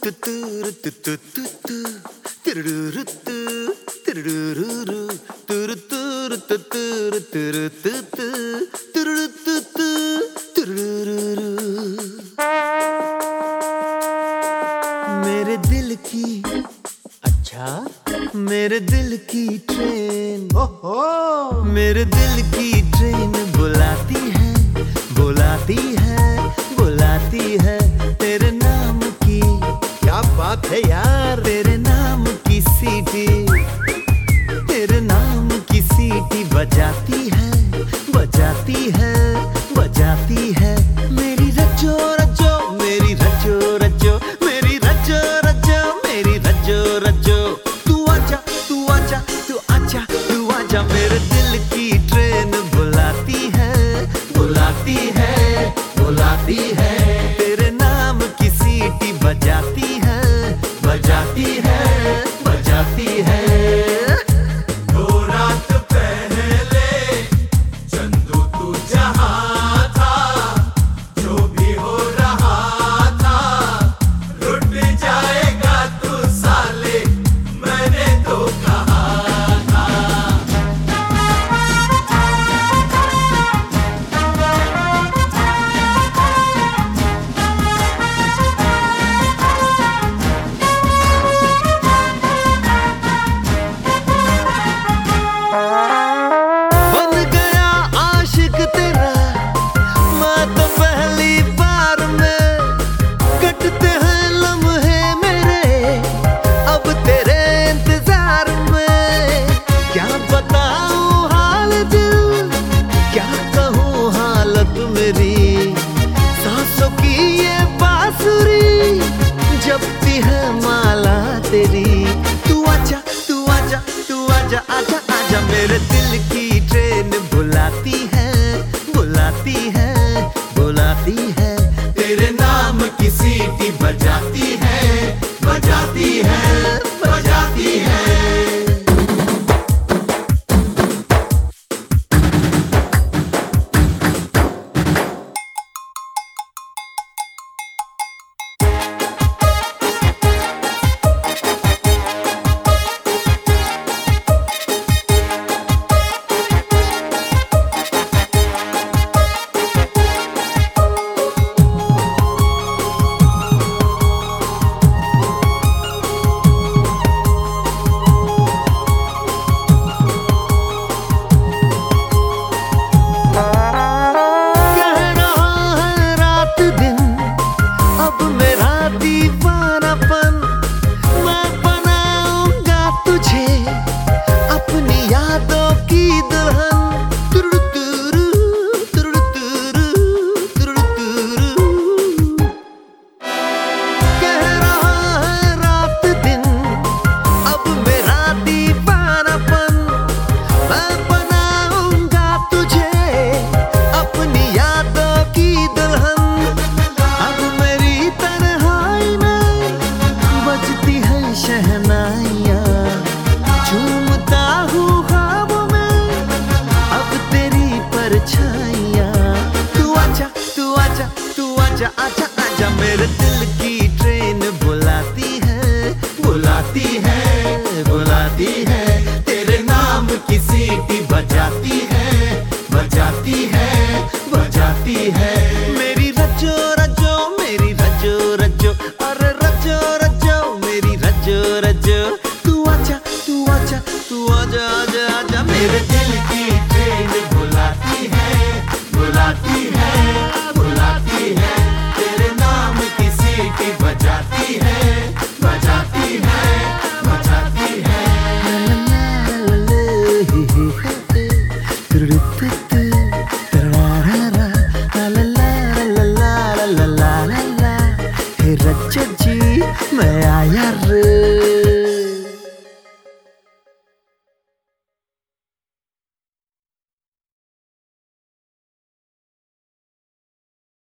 मेरे दिल की मेरे दिल की ट्रेन, ओहो मेरे दिल की ट्रेन बुलाती है बुलाती है बुलाती है तेरे नाम की। क्या बात है यार, तेरे नाम की सीटी, तेरे नाम की सीटी बजाती है बजाती है बजाती है। मेरी रजो रजो मेरी रजो रजो मेरी रजो रजो मेरी रजो रजो। तू आजा तू आजा तू आजा तू आजा, मेरे दिल की ट्रेन बुलाती है बुलाती है बुलाती है तेरे नाम की सीटी बजाती है बजाती है बजाती है। सांसों की ये बांसुरी जपती है माला तेरी। तू आजा तू आजा तू आजा आजा आजा, मेरे दिल की ट्रेन बुलाती है बुलाती है बुलाती है तेरे नाम की सीटी बजाती है बजाती है बजाती है। आजा आजा, मेरे दिल की ट्रेन बुलाती है बुलाती है बुलाती है तेरे नाम की सीटी बजाती है बजाती है बजाती है। मेरी रजो रजो मेरी रजो रजो अरे रजो रजो मेरी रजो रजो। तू आजा तू आजा तू आजा आजा आजा, मेरे दिल की ट्रेन बुलाती है बुलाती है बुलाती है तेरे नाम की सीटी बजाती है बजाती है बजाती है। हे रज्जो जी मैं आया रे।